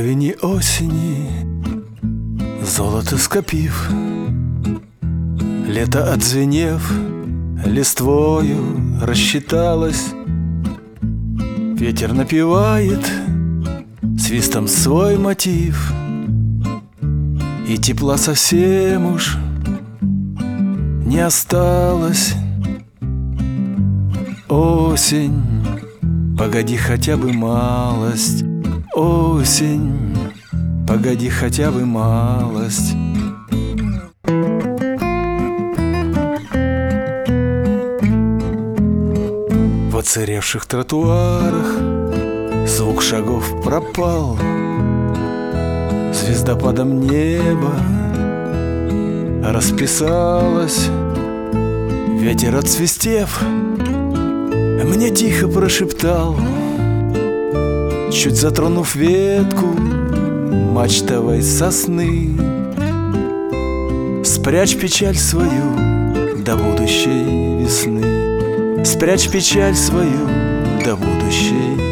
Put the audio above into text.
половине осени, золото скопив, лето отзвенев, листвою рассчиталось. Ветер напевает свистом свой мотив, и тепла совсем уж не осталось. Осень, погоди хотя бы малость. Осень, погоди хотя бы малость. В оцаревших тротуарах звук шагов пропал. Звездопадом небо расписалось. Ветер, отсвистев, мне тихо прошептал, чуть затронув ветку мачтовой сосны: спрячь печаль свою до будущей весны. Спрячь печаль свою до будущей